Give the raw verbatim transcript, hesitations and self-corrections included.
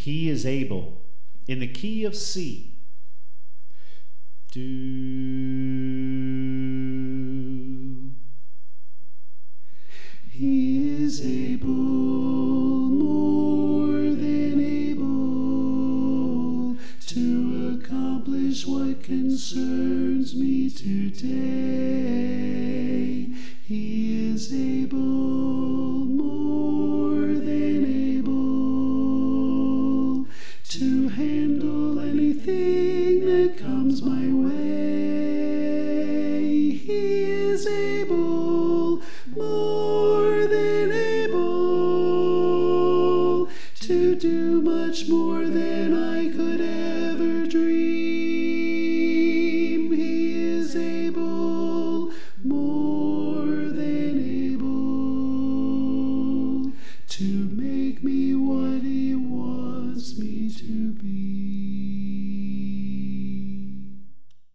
He is able. In the key of C. Do. He is able, more than able, to accomplish what concerns me today. He is able, more than able, to handle anything that comes my way. He is able, more than able, to do much more than I could ever